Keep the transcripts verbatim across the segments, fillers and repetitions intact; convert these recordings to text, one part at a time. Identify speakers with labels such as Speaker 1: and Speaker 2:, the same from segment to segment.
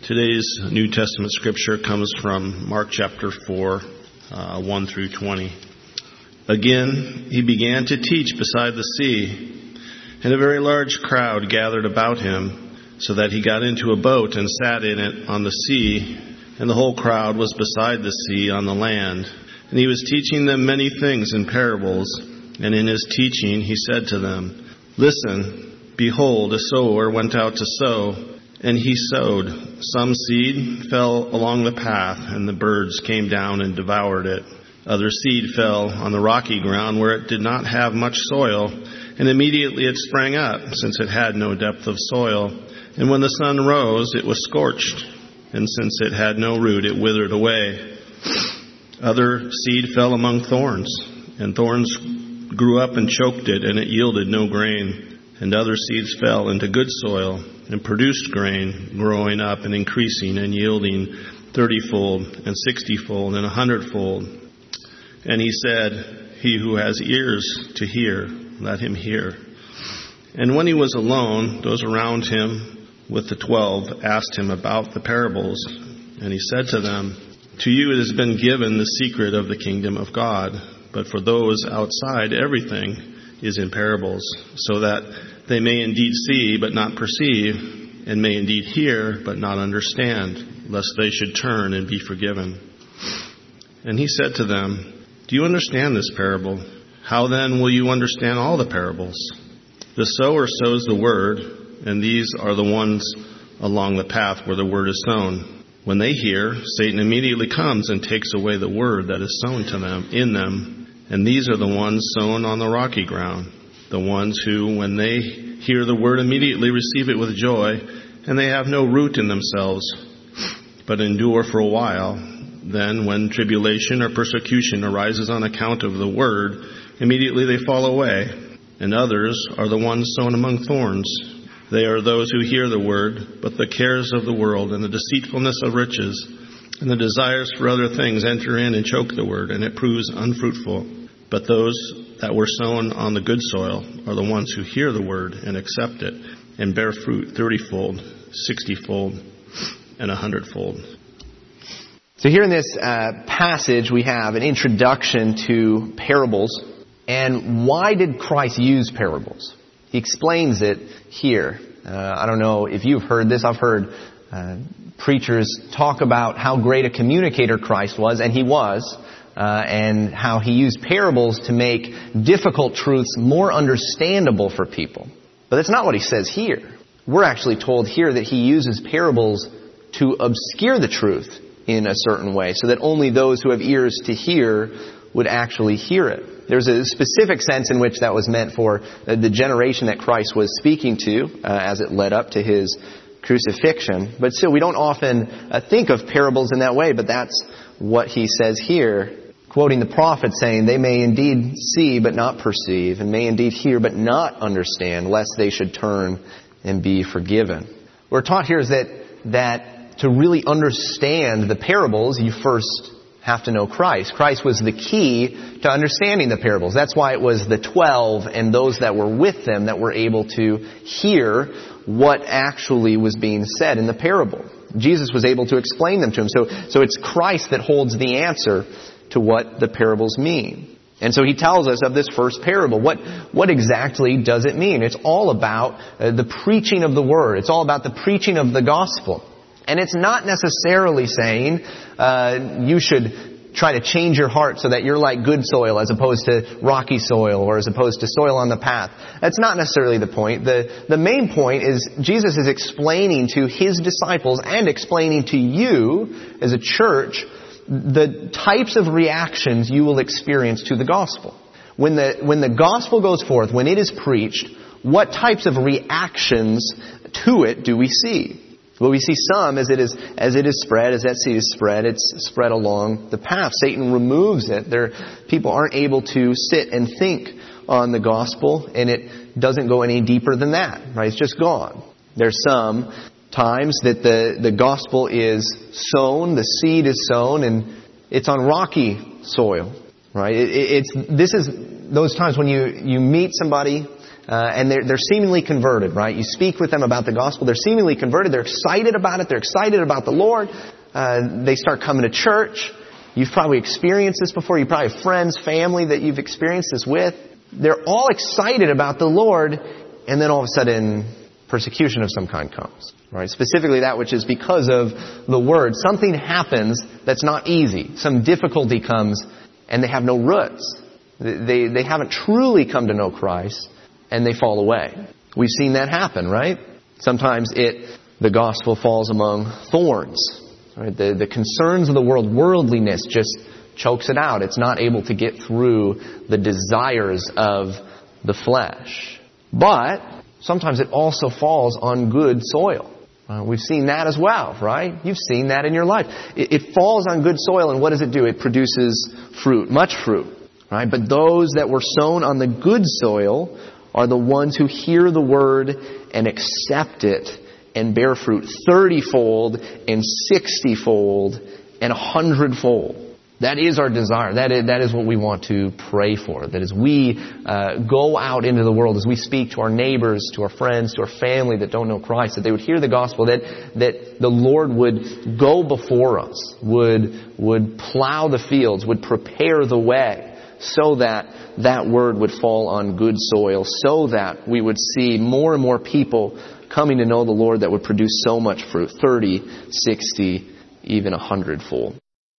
Speaker 1: Today's New Testament scripture comes from Mark chapter four, uh, one through twenty. Again, he began to teach beside the sea, and a very large crowd gathered about him, so that he got into a boat and sat in it on the sea, and the whole crowd was beside the sea on the land. And he was teaching them many things in parables, and in his teaching he said to them, Listen, behold, a sower went out to sow, and he sowed. Some seed fell along the path, and the birds came down and devoured it. Other seed fell on the rocky ground where it did not have much soil, and immediately it sprang up, since it had no depth of soil. And when the sun rose, it was scorched, and since it had no root, it withered away. Other seed fell among thorns, and thorns grew up and choked it, and it yielded no grain. And other seeds fell into good soil, and produced grain, growing up and increasing and yielding thirty-fold and sixty-fold and a hundredfold. And he said, He who has ears to hear, let him hear. And when he was alone, those around him with the twelve asked him about the parables. And he said to them, To you it has been given the secret of the kingdom of God, but for those outside everything is in parables, so that they may indeed see but not perceive, and may indeed hear but not understand, lest they should turn and be forgiven. And he said to them, Do you understand this parable? How then will you understand all the parables? The sower sows the word, and these are the ones along the path where the word is sown. When they hear, Satan immediately comes and takes away the word that is sown to them in them. And these are the ones sown on the rocky ground, the ones who, when they hear the word, immediately receive it with joy, and they have no root in themselves, but endure for a while. Then, when tribulation or persecution arises on account of the word, immediately they fall away. And others are the ones sown among thorns. They are those who hear the word, but the cares of the world and the deceitfulness of riches and the desires for other things enter in and choke the word, and it proves unfruitful. But those that were sown on the good soil are the ones who hear the word and accept it, and bear fruit thirty-fold, sixty-fold, and a hundredfold.
Speaker 2: So here in this uh, passage, we have an introduction to parables. And why did Christ use parables? He explains it here. Uh, I don't know if you've heard this. I've heard uh, preachers talk about how great a communicator Christ was, and he was. Uh, and how he used parables to make difficult truths more understandable for people. But that's not what he says here. We're actually told here that he uses parables to obscure the truth in a certain way, so that only those who have ears to hear would actually hear it. There's a specific sense in which that was meant for the generation that Christ was speaking to uh, as it led up to his crucifixion. But still, we don't often uh, think of parables in that way, but that's what he says here. Quoting the prophet saying, They may indeed see but not perceive, and may indeed hear but not understand, lest they should turn and be forgiven. What we're taught here is that, that to really understand the parables, you first have to know Christ. Christ was the key to understanding the parables. That's why it was the twelve and those that were with them that were able to hear what actually was being said in the parable. Jesus was able to explain them to them. So, so it's Christ that holds the answer to what the parables mean. And so he tells us of this first parable. What, what exactly does it mean? It's all about uh, the preaching of the word. It's all about the preaching of the gospel. And it's not necessarily saying uh, you should try to change your heart so that you're like good soil as opposed to rocky soil or as opposed to soil on the path. That's not necessarily the point. The, the main point is Jesus is explaining to his disciples and explaining to you as a church the types of reactions you will experience to the gospel. When the, when the gospel goes forth, when it is preached, what types of reactions to it do we see? Well, we see some as it is, as it is spread, as that seed is spread, it's spread along the path. Satan removes it. There, people aren't able to sit and think on the gospel, and it doesn't go any deeper than that, right? It's just gone. There's some times that the, the gospel is sown, the seed is sown, and it's on rocky soil, right? It, it, it's, this is those times when you, you meet somebody uh, and they're, they're seemingly converted, right? You speak with them about the gospel, they're seemingly converted, they're excited about it, they're excited about the Lord. Uh, they start coming to church. You've probably experienced this before. You probably have friends, family that you've experienced this with. They're all excited about the Lord, and then all of a sudden, persecution of some kind comes. Right? Specifically that which is because of the Word. Something happens that's not easy. Some difficulty comes, and they have no roots. They, they haven't truly come to know Christ, and they fall away. We've seen that happen, right? Sometimes it, the gospel falls among thorns. Right? The, the concerns of the world, worldliness, just chokes it out. It's not able to get through the desires of the flesh. But sometimes it also falls on good soil. Uh, we've seen that as well, right? You've seen that in your life. It, it falls on good soil, and what does it do? It produces fruit, much fruit, right? But those that were sown on the good soil are the ones who hear the word and accept it and bear fruit thirty-fold and sixty-fold and a hundred-fold. That is our desire. That is, that is what we want to pray for. That as we uh, go out into the world, as we speak to our neighbors, to our friends, to our family that don't know Christ, that they would hear the gospel, that that the Lord would go before us, would would plow the fields, would prepare the way, so that that word would fall on good soil, so that we would see more and more people coming to know the Lord that would produce so much fruit, thirty, sixty, even a hundredfold.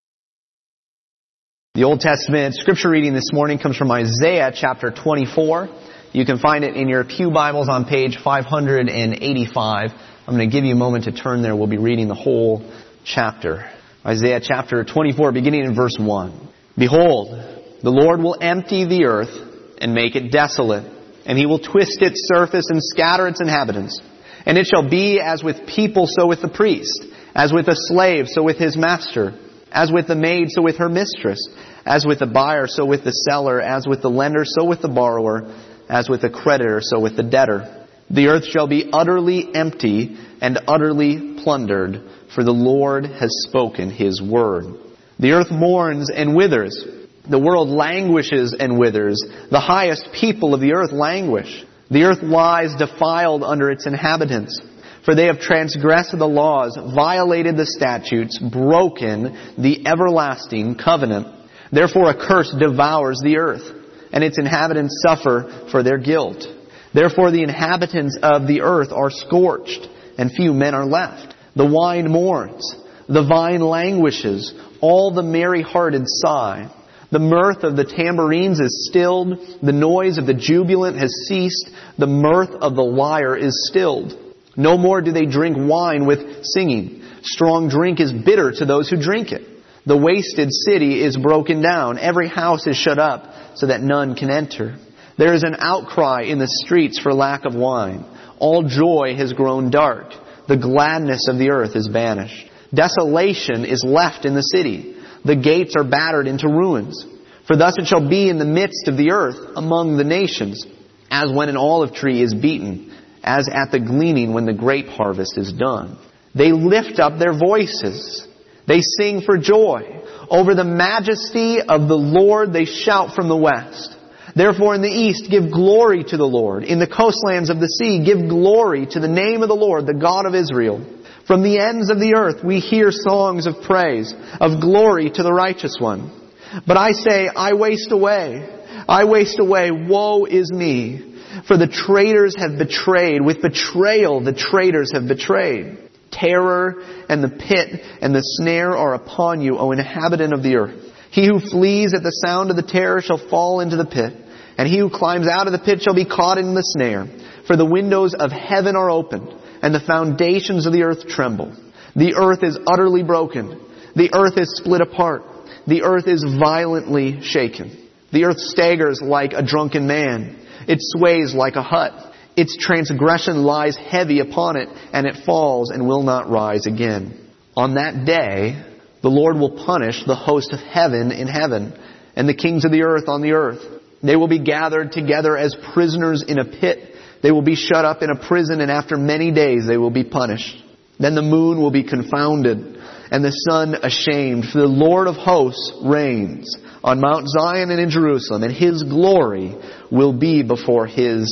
Speaker 2: The Old Testament scripture reading this morning comes from Isaiah chapter twenty-four. You can find it in your pew Bibles on page five hundred eighty-five. I'm going to give you a moment to turn there. We'll be reading the whole chapter. Isaiah chapter twenty-four, beginning in verse one. Behold, the Lord will empty the earth and make it desolate, and He will twist its surface and scatter its inhabitants. And it shall be as with people, so with the priest, as with a slave, so with his master, as with the maid, so with her mistress, as with the buyer, so with the seller, as with the lender, so with the borrower, as with the creditor, so with the debtor. The earth shall be utterly empty and utterly plundered, for the Lord has spoken His word. The earth mourns and withers. The world languishes and withers. The highest people of the earth languish. The earth lies defiled under its inhabitants. For they have transgressed the laws, violated the statutes, broken the everlasting covenant. Therefore a curse devours the earth, and its inhabitants suffer for their guilt. Therefore the inhabitants of the earth are scorched, and few men are left. The wine mourns, the vine languishes, all the merry-hearted sigh. The mirth of the tambourines is stilled, the noise of the jubilant has ceased, the mirth of the lyre is stilled. No more do they drink wine with singing. Strong drink is bitter to those who drink it. The wasted city is broken down. Every house is shut up so that none can enter. There is an outcry in the streets for lack of wine. All joy has grown dark. The gladness of the earth is banished. Desolation is left in the city. The gates are battered into ruins. For thus it shall be in the midst of the earth among the nations, as when an olive tree is beaten, as at the gleaning when the grape harvest is done. They lift up their voices. They sing for joy. Over the majesty of the Lord they shout from the west. Therefore in the east give glory to the Lord. In the coastlands of the sea give glory to the name of the Lord, the God of Israel. From the ends of the earth we hear songs of praise, of glory to the righteous one. But I say, I waste away. I waste away. Woe is me. For the traitors have betrayed. With betrayal the traitors have betrayed. Terror and the pit and the snare are upon you, O inhabitant of the earth. He who flees at the sound of the terror shall fall into the pit. And he who climbs out of the pit shall be caught in the snare. For the windows of heaven are opened, and the foundations of the earth tremble. The earth is utterly broken. The earth is split apart. The earth is violently shaken. The earth staggers like a drunken man. It sways like a hut. Its transgression lies heavy upon it, and it falls and will not rise again. On that day, the Lord will punish the host of heaven in heaven, and the kings of the earth on the earth. They will be gathered together as prisoners in a pit. They will be shut up in a prison, and after many days they will be punished. Then the moon will be confounded, and the sun ashamed, for the Lord of hosts reigns on Mount Zion and in Jerusalem, and His glory will be before His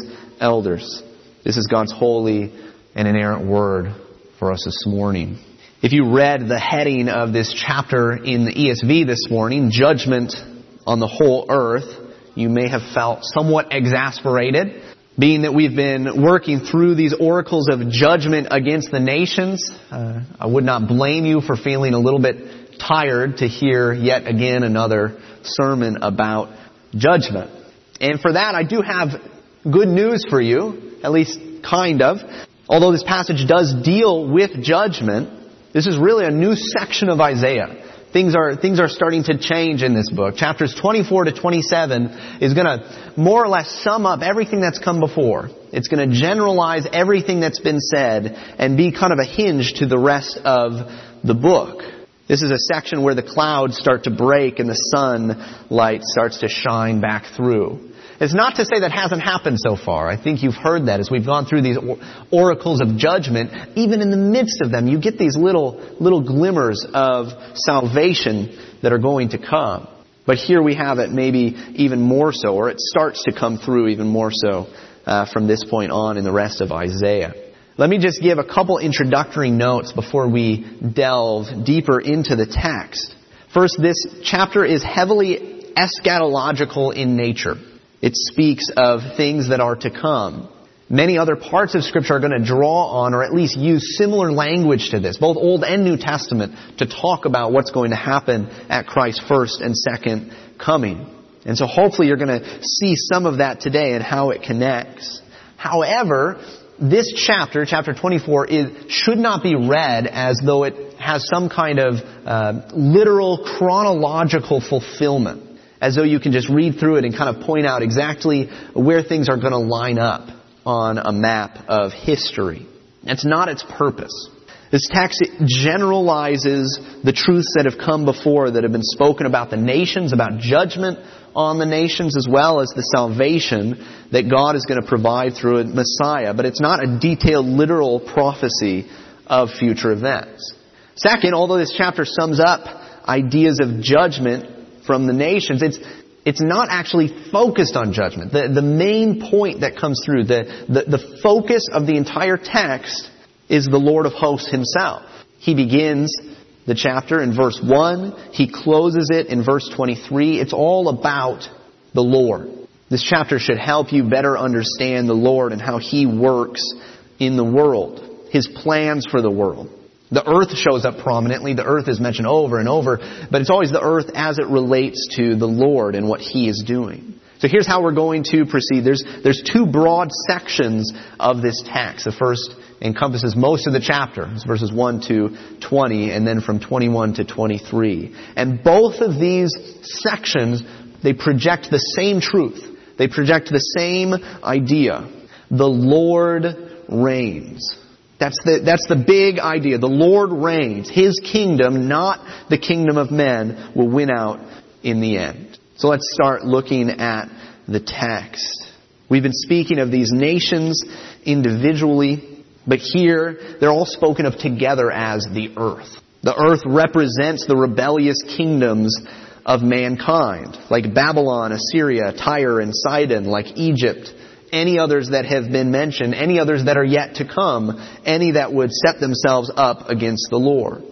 Speaker 2: elders. This is God's holy and inerrant word for us this morning. If you read the heading of this chapter in the E S V this morning, Judgment on the Whole Earth, you may have felt somewhat exasperated, being that we've been working through these oracles of judgment against the nations. Uh, I would not blame you for feeling a little bit tired to hear yet again another sermon about judgment. And for that, I do have good news for you, at least kind of. Although this passage does deal with judgment, this is really a new section of Isaiah. Things are, things are starting to change in this book. Chapters twenty-four to twenty-seven is going to more or less sum up everything that's come before. It's going to generalize everything that's been said and be kind of a hinge to the rest of the book. This is a section where the clouds start to break and the sunlight starts to shine back through. It's not to say that hasn't happened so far. I think you've heard that as we've gone through these oracles of judgment. Even in the midst of them, you get these little, little glimmers of salvation that are going to come. But here we have it maybe even more so, or it starts to come through even more so uh, from this point on in the rest of Isaiah. Let me just give a couple introductory notes before we delve deeper into the text. First, this chapter is heavily eschatological in nature. It speaks of things that are to come. Many other parts of Scripture are going to draw on or at least use similar language to this, both Old and New Testament, to talk about what's going to happen at Christ's first and second coming. And so hopefully you're going to see some of that today and how it connects. However, this chapter, chapter twenty-four, is, should not be read as though it has some kind of uh, literal chronological fulfillment. As though you can just read through it and kind of point out exactly where things are going to line up on a map of history. That's not its purpose. This text generalizes the truths that have come before, that have been spoken about the nations, about judgment on the nations, as well as the salvation that God is going to provide through a Messiah. But it's not a detailed, literal prophecy of future events. Second, although this chapter sums up ideas of judgment from the nations, it's it's not actually focused on judgment. The the main point that comes through, the, the, the focus of the entire text is the Lord of hosts Himself. He begins the chapter in verse one. He closes it in verse twenty-three. It's all about the Lord. This chapter should help you better understand the Lord and how He works in the world. His plans for the world. The earth shows up prominently. The earth is mentioned over and over. But it's always the earth as it relates to the Lord and what He is doing. So here's how we're going to proceed. There's, there's two broad sections of this text. The first encompasses most of the chapter. It's verses one to twenty, and then from twenty-one to twenty-three. And both of these sections, they project the same truth. They project the same idea. The Lord reigns. That's the, that's the big idea. The Lord reigns. His kingdom, not the kingdom of men, will win out in the end. So let's start looking at the text. We've been speaking of these nations individually, but here they're all spoken of together as the earth. The earth represents the rebellious kingdoms of mankind, like Babylon, Assyria, Tyre, and Sidon, like Egypt, any others that have been mentioned, any others that are yet to come, any that would set themselves up against the Lord.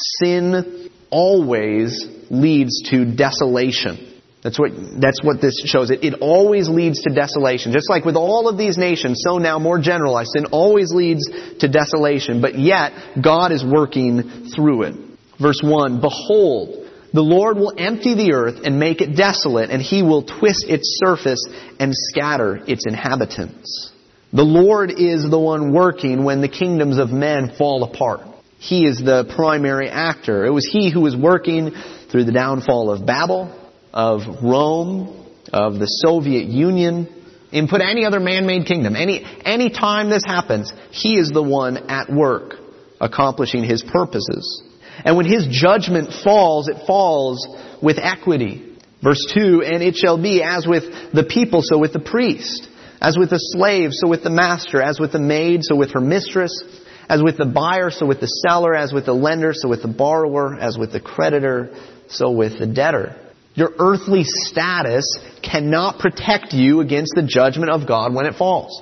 Speaker 2: Sin always leads to desolation. That's what, that's what this shows. It, it always leads to desolation. Just like with all of these nations, so now more generalized, sin always leads to desolation. But yet, God is working through it. Verse one, Behold, the Lord will empty the earth and make it desolate, and He will twist its surface and scatter its inhabitants. The Lord is the one working when the kingdoms of men fall apart. He is the primary actor. It was He who was working through the downfall of Babel, of Rome, of the Soviet Union, and put any other man-made kingdom. Any, any time this happens, He is the one at work, accomplishing His purposes. And when His judgment falls, it falls with equity. Verse two, And it shall be as with the people, so with the priest. As with the slave, so with the master. As with the maid, so with her mistress. As with the buyer, so with the seller. As with the lender, so with the borrower. As with the creditor, so with the debtor. Your earthly status cannot protect you against the judgment of God when it falls.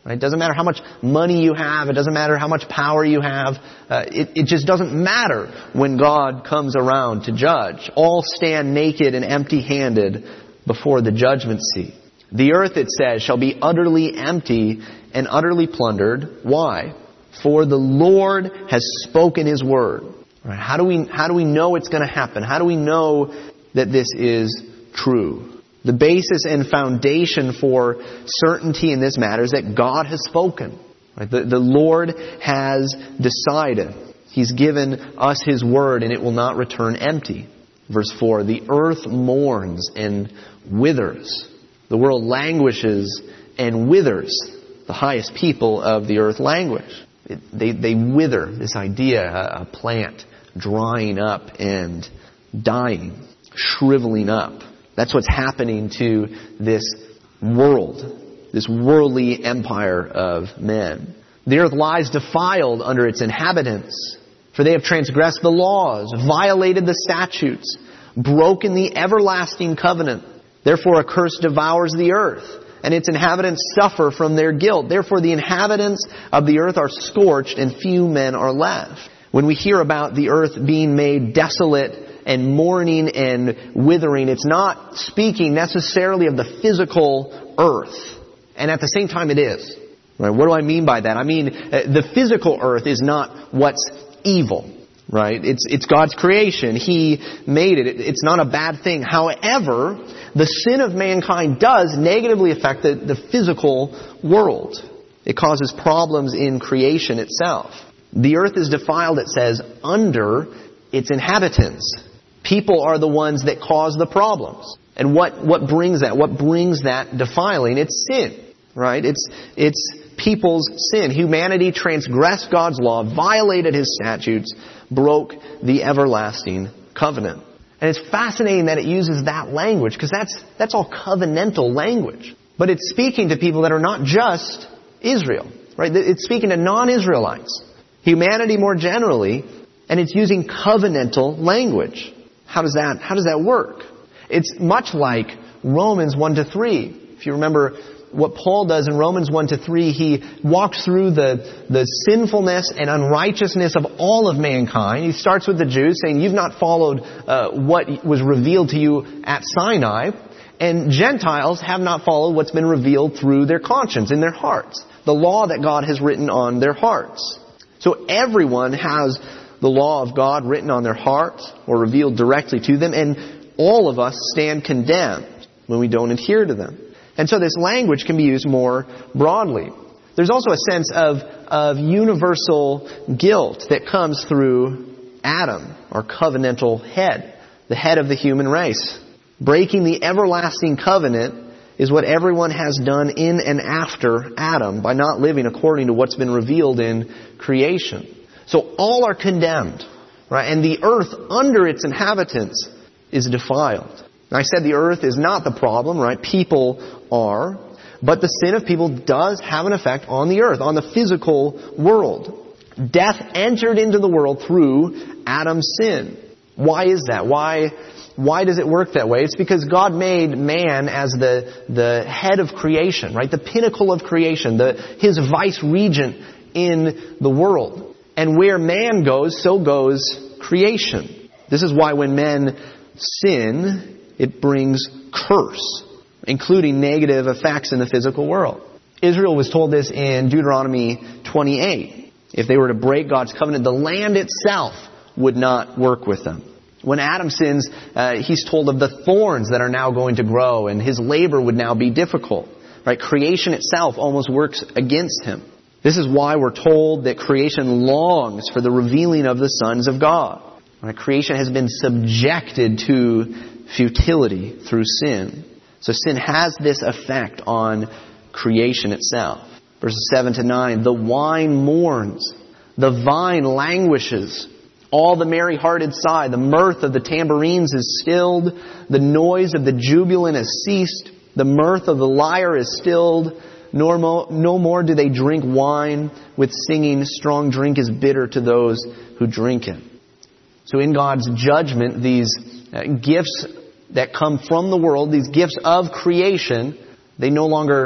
Speaker 2: Right? It doesn't matter how much money you have. It doesn't matter how much power you have. Uh, it, it just doesn't matter when God comes around to judge. All stand naked and empty-handed before the judgment seat. The earth, it says, shall be utterly empty and utterly plundered. Why? For the Lord has spoken His word. Right? How do we, how do we know it's going to happen? How do we know that this is true? The basis and foundation for certainty in this matter is that God has spoken. Right? The, the Lord has decided. He's given us His word, and it will not return empty. Verse four, the earth mourns and withers. The world languishes and withers. The highest people of the earth languish. It, they, they wither, this idea, a, a plant drying up and dying, shriveling up. That's what's happening to this world, this worldly empire of men. The earth lies defiled under its inhabitants, for they have transgressed the laws, violated the statutes, broken the everlasting covenant. Therefore a curse devours the earth, and its inhabitants suffer from their guilt. Therefore the inhabitants of the earth are scorched, and few men are left. When we hear about the earth being made desolate and mourning and withering, it's not speaking necessarily of the physical earth. And at the same time it is. Right? What do I mean by that? I mean, the physical earth is not what's evil. Right? It's, it's God's creation. He made it. It's not a bad thing. However, the sin of mankind does negatively affect the, the physical world. It causes problems in creation itself. The earth is defiled, it says, under its inhabitants. People are the ones that cause the problems. And what, what brings that? What brings that defiling? It's sin. Right? It's, it's people's sin. Humanity transgressed God's law, violated His statutes, broke the everlasting covenant. And it's fascinating that it uses that language, because that's, that's all covenantal language. But it's speaking to people that are not just Israel. Right? It's speaking to non-Israelites. Humanity more generally, and it's using covenantal language. How does that, how does that work? It's much like Romans one to three. If you remember what Paul does in Romans one to three, he walks through the, the sinfulness and unrighteousness of all of mankind. He starts with the Jews, saying, you've not followed uh, what was revealed to you at Sinai. And Gentiles have not followed what's been revealed through their conscience, in their hearts. The law that God has written on their hearts. So everyone has the law of God written on their hearts or revealed directly to them, and all of us stand condemned when we don't adhere to them. And so this language can be used more broadly. There's also a sense of, of universal guilt that comes through Adam, our covenantal head, the head of the human race. Breaking the everlasting covenant is what everyone has done in and after Adam by not living according to what's been revealed in creation. So all are condemned, right? And the earth under its inhabitants is defiled. I said the earth is not the problem, right? People are. But the sin of people does have an effect on the earth, on the physical world. Death entered into the world through Adam's sin. Why is that? Why, why does it work that way? It's because God made man as the, the head of creation, right? The pinnacle of creation, the, his vice regent in the world. And where man goes, so goes creation. This is why when men sin, it brings curse, including negative effects in the physical world. Israel was told this in Deuteronomy twenty-eight. If they were to break God's covenant, the land itself would not work with them. When Adam sins, uh, he's told of the thorns that are now going to grow, and his labor would now be difficult. Right? Creation itself almost works against him. This is why we're told that creation longs for the revealing of the sons of God. Right? Creation has been subjected to futility through sin. So sin has this effect on creation itself. Verses seven to nine, the wine mourns, the vine languishes, all the merry-hearted sigh, the mirth of the tambourines is stilled, the noise of the jubilant has ceased, the mirth of the lyre is stilled, nor mo- no more do they drink wine with singing, strong drink is bitter to those who drink it. So in God's judgment, these uh, gifts that come from the world, these gifts of creation, they no longer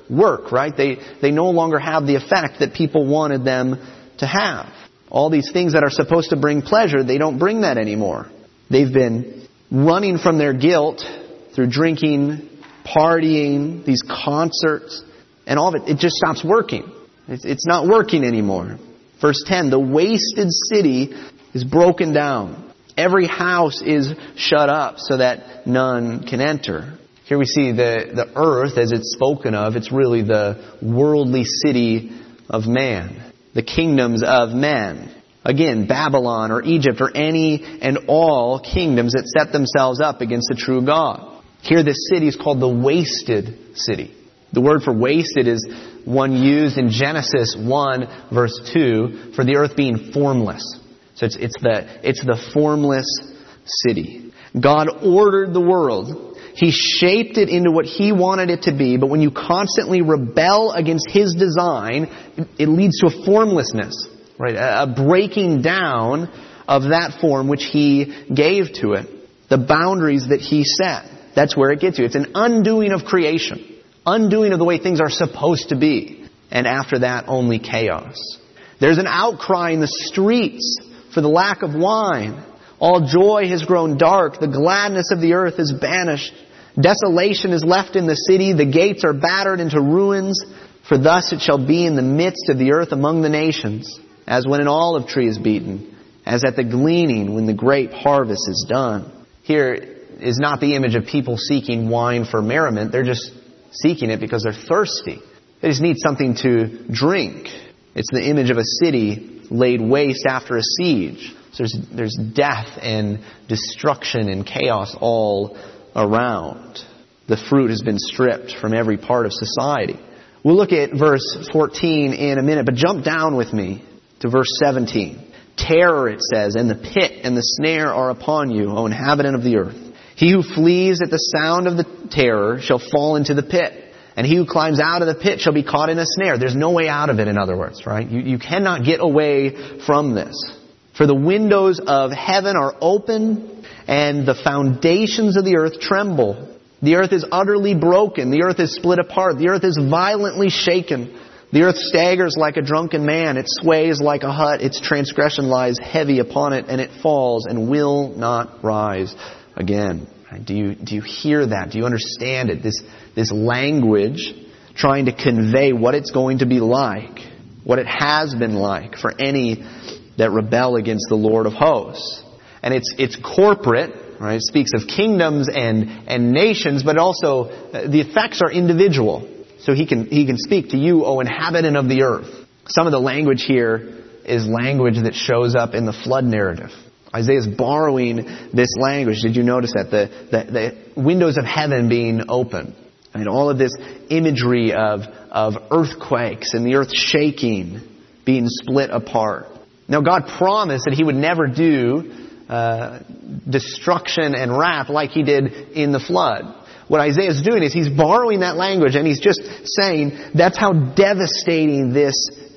Speaker 2: work, right? They, they no longer have the effect that people wanted them to have. All these things that are supposed to bring pleasure, they don't bring that anymore. They've been running from their guilt through drinking, partying, these concerts, and all of it. It just stops working. It's, it's not working anymore. Verse ten, the wasted city is broken down. Every house is shut up so that none can enter. Here we see the, the earth, as it's spoken of, it's really the worldly city of man. The kingdoms of men. Again, Babylon or Egypt or any and all kingdoms that set themselves up against the true God. Here this city is called the wasted city. The word for wasted is one used in Genesis one verse two for the earth being formless. So it's, it's the, it's the formless city. God ordered the world. He shaped it into what He wanted it to be, but when you constantly rebel against His design, it leads to a formlessness, right? A breaking down of that form which He gave to it. The boundaries that He set. That's where it gets you. It's an undoing of creation. Undoing of the way things are supposed to be. And after that, only chaos. There's an outcry in the streets for the lack of wine. All joy has grown dark. The gladness of the earth is banished. Desolation is left in the city. The gates are battered into ruins. For thus it shall be in the midst of the earth among the nations, as when an olive tree is beaten, as at the gleaning when the grape harvest is done. Here is not the image of people seeking wine for merriment. They're just seeking it because they're thirsty. They just need something to drink. It's the image of a city laid waste after a siege. So there's, there's death and destruction and chaos all around. The fruit has been stripped from every part of society. We'll look at verse fourteen in a minute, but jump down with me to verse seventeen. Terror, it says, and the pit and the snare are upon you, O inhabitant of the earth. He who flees at the sound of the terror shall fall into the pit. And he who climbs out of the pit shall be caught in a snare. There's no way out of it, in other words, right? You, you cannot get away from this. For the windows of heaven are open, and the foundations of the earth tremble. The earth is utterly broken. The earth is split apart. The earth is violently shaken. The earth staggers like a drunken man. It sways like a hut. Its transgression lies heavy upon it, and it falls and will not rise again. Do you, do you hear that? Do you understand it? This, this language trying to convey what it's going to be like, what it has been like for any that rebel against the Lord of hosts. And it's, it's corporate, right? It speaks of kingdoms and, and nations, but also uh, the effects are individual. So he can, he can speak to you, O inhabitant of the earth. Some of the language here is language that shows up in the flood narrative. Isaiah's borrowing this language. Did you notice that? The, the, the windows of heaven being open. And all of this imagery of, of earthquakes and the earth shaking, being split apart. Now God promised that He would never do uh, destruction and wrath like He did in the flood. What Isaiah is doing is he's borrowing that language and he's just saying that's how devastating this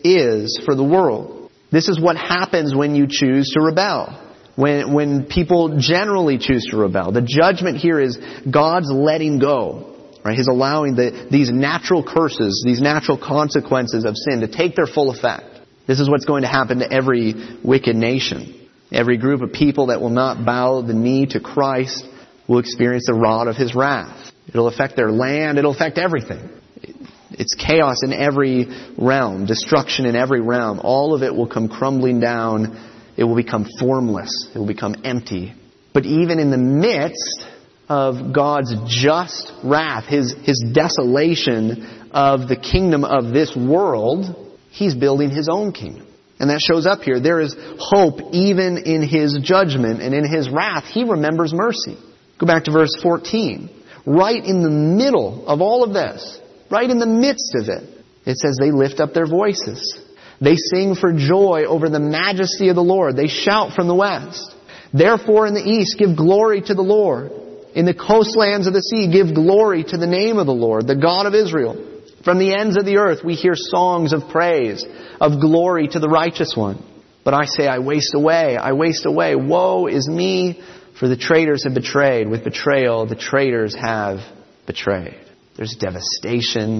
Speaker 2: is for the world. This is what happens when you choose to rebel. When, when people generally choose to rebel. The judgment here is God's letting go. Right? He's allowing the, these natural curses, these natural consequences of sin to take their full effect. This is what's going to happen to every wicked nation. Every group of people that will not bow the knee to Christ will experience the rod of His wrath. It'll affect their land. It'll affect everything. It's chaos in every realm. Destruction in every realm. All of it will come crumbling down. It will become formless. It will become empty. But even in the midst of God's just wrath, His, His desolation of the kingdom of this world, He's building His own kingdom. And that shows up here. There is hope even in His judgment and in His wrath. He remembers mercy. Go back to verse fourteen. Right in the middle of all of this, right in the midst of it, it says they lift up their voices. They sing for joy over the majesty of the Lord. They shout from the west. Therefore in the east give glory to the Lord. In the coastlands of the sea give glory to the name of the Lord, the God of Israel. From the ends of the earth we hear songs of praise, of glory to the righteous one. But I say, I waste away, I waste away. Woe is me, for the traitors have betrayed. With betrayal the traitors have betrayed. There's devastation.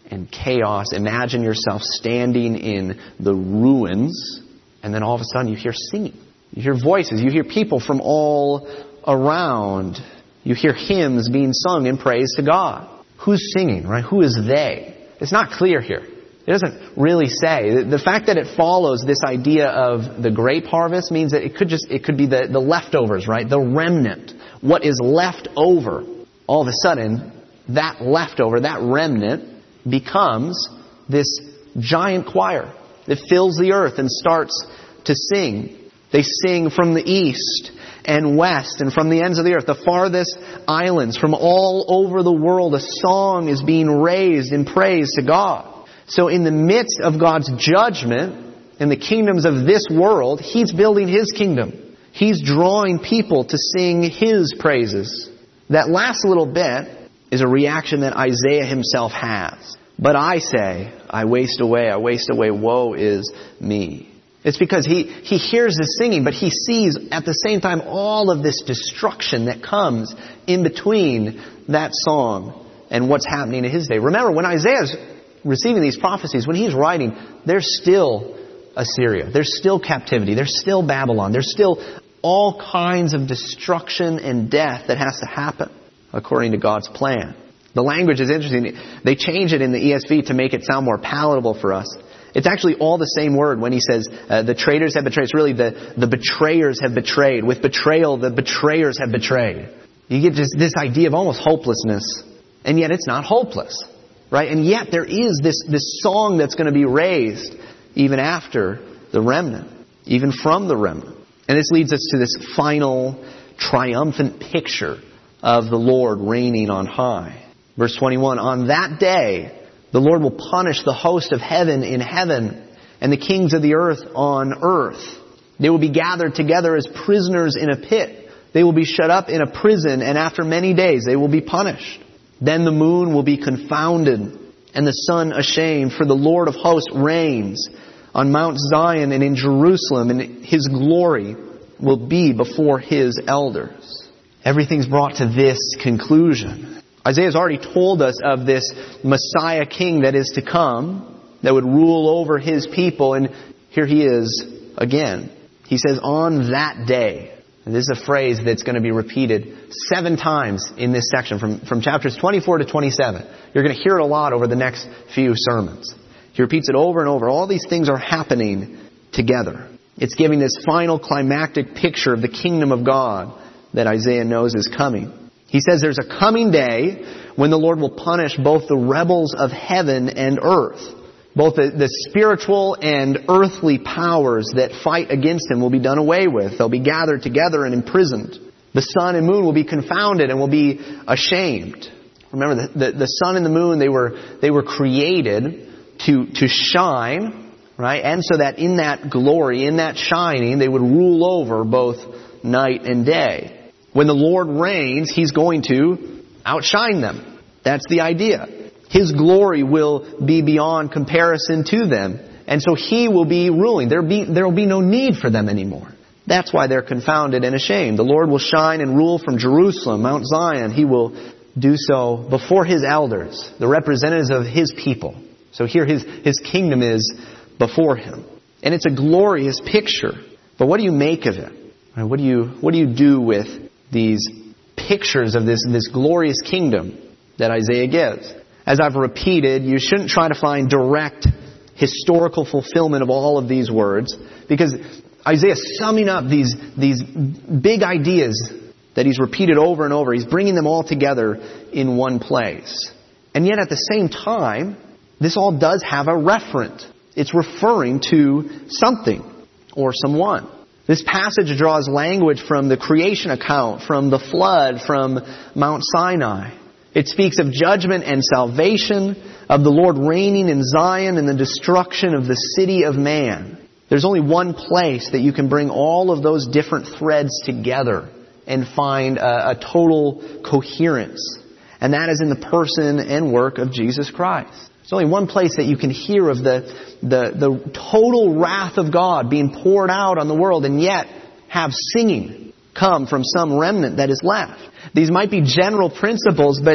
Speaker 2: and chaos. Imagine yourself standing in the ruins, and then all of a sudden you hear singing. You hear voices. You hear people from all around. You hear hymns being sung in praise to God. Who's singing, right? Who is they? It's not clear here. It doesn't really say. The fact that it follows this idea of the grape harvest means that it could just, it could be the, the leftovers, right? The remnant. What is left over. All of a sudden, that leftover, that remnant becomes this giant choir that fills the earth and starts to sing. They sing from the east and west and from the ends of the earth, the farthest islands, from all over the world. A song is being raised in praise to God. So in the midst of God's judgment in the kingdoms of this world, He's building His kingdom. He's drawing people to sing His praises. That last little bit is a reaction that Isaiah himself has. But I say, I waste away, I waste away, woe is me. It's because he, he hears this singing, but he sees at the same time all of this destruction that comes in between that song and what's happening in his day. Remember, when Isaiah's receiving these prophecies, when he's writing, there's still Assyria. There's still captivity. There's still Babylon. There's still all kinds of destruction and death that has to happen according to God's plan. The language is interesting. They change it in the E S V to make it sound more palatable for us. It's actually all the same word when he says uh, the traitors have betrayed. It's really the, the betrayers have betrayed. With betrayal, the betrayers have betrayed. You get just this idea of almost hopelessness. And yet it's not hopeless. Right? And yet there is this, this song that's going to be raised even after the remnant. Even from the remnant. And this leads us to this final triumphant picture of the Lord reigning on high. Verse twenty-one, on that day, the Lord will punish the host of heaven in heaven and the kings of the earth on earth. They will be gathered together as prisoners in a pit. They will be shut up in a prison, and after many days they will be punished. Then the moon will be confounded and the sun ashamed, for the Lord of hosts reigns on Mount Zion and in Jerusalem, and His glory will be before His elders. Everything's brought to this conclusion. Isaiah's already told us of this Messiah king that is to come, that would rule over His people, and here He is again. He says, on that day. And this is a phrase that's going to be repeated seven times in this section, from, from chapters twenty-four to twenty-seven. You're going to hear it a lot over the next few sermons. He repeats it over and over. All these things are happening together. It's giving this final climactic picture of the kingdom of God that Isaiah knows is coming. He says there's a coming day when the Lord will punish both the rebels of heaven and earth. Both the, the spiritual and earthly powers that fight against Him will be done away with. They'll be gathered together and imprisoned. The sun and moon will be confounded and will be ashamed. Remember, the, the, the sun and the moon, they were, they were created to, to shine, right? And so that in that glory, in that shining, they would rule over both night and day. When the Lord reigns, He's going to outshine them. That's the idea. His glory will be beyond comparison to them. And so He will be ruling. There be, there will be no need for them anymore. That's why they're confounded and ashamed. The Lord will shine and rule from Jerusalem, Mount Zion. He will do so before His elders, the representatives of His people. So here His, His kingdom is before Him. And it's a glorious picture. But what do you make of it? What do you, what do you do with these pictures of this, this glorious kingdom that Isaiah gives? As I've repeated, you shouldn't try to find direct historical fulfillment of all of these words, because Isaiah's summing up these, these big ideas that he's repeated over and over. He's bringing them all together in one place. And yet at the same time, this all does have a referent. It's referring to something or someone. This passage draws language from the creation account, from the flood, from Mount Sinai. It speaks of judgment and salvation, of the Lord reigning in Zion and the destruction of the city of man. There's only one place that you can bring all of those different threads together and find a, a total coherence. And that is in the person and work of Jesus Christ. There's only one place that you can hear of the, the, the total wrath of God being poured out on the world, and yet have singing come from some remnant that is left. These might be general principles, but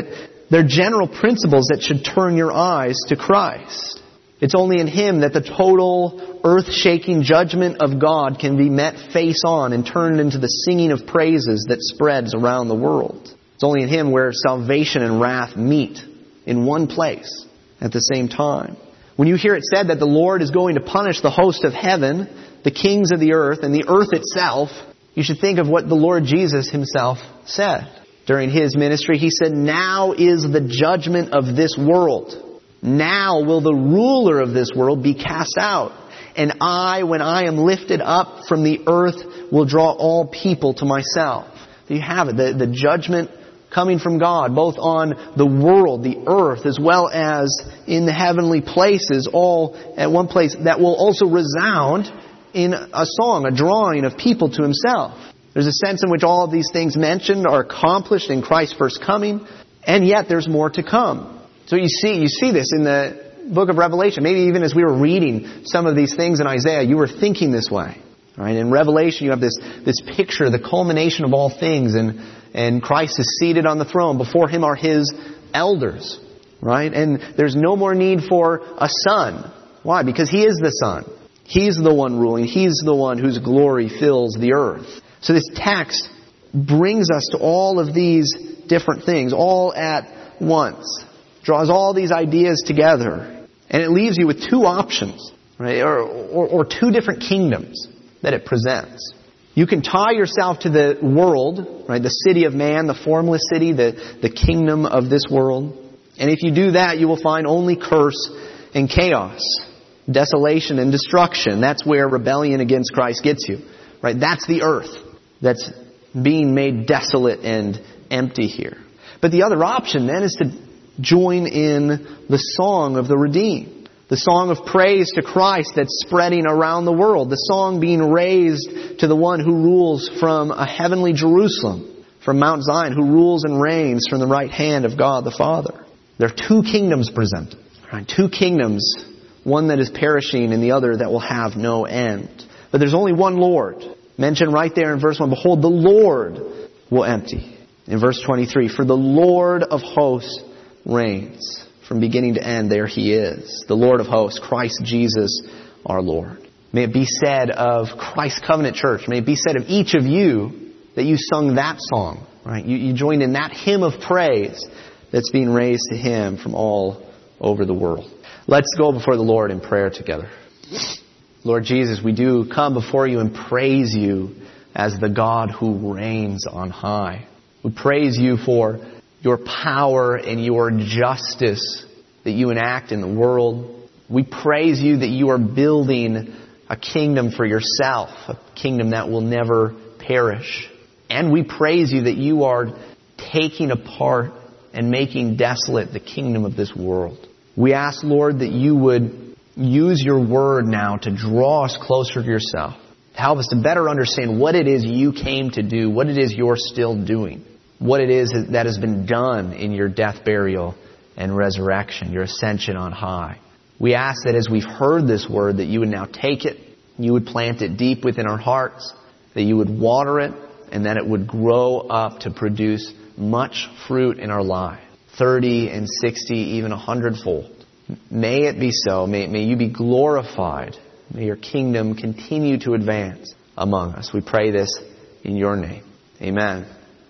Speaker 2: They're general principles that should turn your eyes to Christ. It's only in Him that the total earth-shaking judgment of God can be met face on and turned into the singing of praises that spreads around the world. It's only in Him where salvation and wrath meet in one place at the same time. When you hear it said that the Lord is going to punish the host of heaven, the kings of the earth, and the earth itself, you should think of what the Lord Jesus Himself said. During His ministry, He said, "Now is the judgment of this world. Now will the ruler of this world be cast out. And I, when I am lifted up from the earth, will draw all people to myself." There you have it, the, the judgment coming from God, both on the world, the earth, as well as in the heavenly places, all at one place, that will also resound in a song, a drawing of people to Himself. There's a sense in which all of these things mentioned are accomplished in Christ's first coming, and yet there's more to come. So you see, you see this in the book of Revelation. Maybe even as we were reading some of these things in Isaiah, you were thinking this way. All right, in Revelation, you have this, this picture, the culmination of all things, and, and Christ is seated on the throne. Before Him are His elders. Right? And there's no more need for a son. Why? Because He is the Son. He's the one ruling. He's the one whose glory fills the earth. So this text brings us to all of these different things, all at once. Draws all these ideas together. And it leaves you with two options, right? Or, or, or two different kingdoms that it presents. You can tie yourself to the world, right? The city of man, the formless city, the, the kingdom of this world. And if you do that, you will find only curse and chaos, desolation and destruction. That's where rebellion against Christ gets you, right? That's the earth that's being made desolate and empty here. But the other option then is to join in the song of the redeemed. The song of praise to Christ that's spreading around the world. The song being raised to the one who rules from a heavenly Jerusalem, from Mount Zion, who rules and reigns from the right hand of God the Father. There are two kingdoms presented. Right? Two kingdoms, one that is perishing and the other that will have no end. But there's only one Lord. Mentioned right there in verse one, "Behold, the Lord will empty." In verse twenty-three, "For the Lord of hosts reigns." From beginning to end, there He is. The Lord of hosts, Christ Jesus our Lord. May it be said of Christ Covenant Church, may it be said of each of you that you sung that song. Right? You, you joined in that hymn of praise that's being raised to Him from all over the world. Let's go before the Lord in prayer together. Lord Jesus, we do come before You and praise You as the God who reigns on high. We praise You for Your power and Your justice that You enact in the world. We praise You that You are building a kingdom for Yourself, a kingdom that will never perish. And we praise You that You are taking apart and making desolate the kingdom of this world. We ask, Lord, that You would use Your word now to draw us closer to Yourself, to help us to better understand what it is You came to do, what it is You're still doing, what it is that has been done in Your death, burial, and resurrection, Your ascension on high. We ask that as we've heard this word, that You would now take it, You would plant it deep within our hearts, that You would water it, and that it would grow up to produce much fruit in our life, thirty and sixty, even a hundredfold. May it be so. May, may You be glorified. May Your kingdom continue to advance among us. We pray this in Your name. Amen.